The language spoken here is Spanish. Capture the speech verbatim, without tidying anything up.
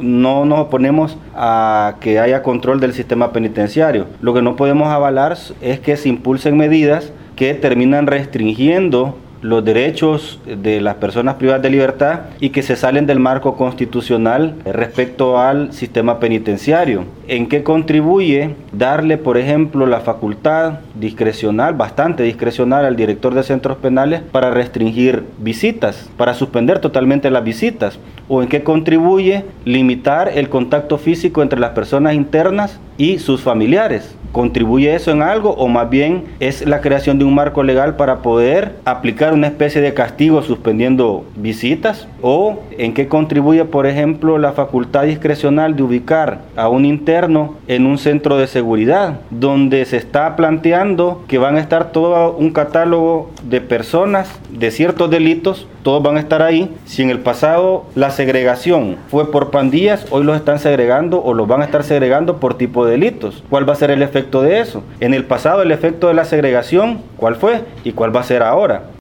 no nos oponemos a que haya control del sistema penitenciario. Lo que no podemos avalar es que se impulsen medidas que terminan restringiendo los derechos de las personas privadas de libertad y que se salen del marco constitucional respecto al sistema penitenciario. ¿En qué contribuye darle, por ejemplo, la facultad discrecional, bastante discrecional, al director de centros penales para restringir visitas, para suspender totalmente las visitas? ¿O en qué contribuye limitar el contacto físico entre las personas internas y sus familiares? ¿Contribuye eso en algo o más bien es la creación de un marco legal para poder aplicar una especie de castigo suspendiendo visitas? ¿O en qué contribuye, por ejemplo, la facultad discrecional de ubicar a un interno en un centro de seguridad donde se está planteando que van a estar todo un catálogo de personas de ciertos delitos? Todos van a estar ahí. Si en el pasado la segregación fue por pandillas, hoy los están segregando o los van a estar segregando por tipo de delitos. ¿Cuál va a ser el efecto de eso? En el pasado el efecto de la segregación, ¿cuál fue? ¿Y cuál va a ser ahora?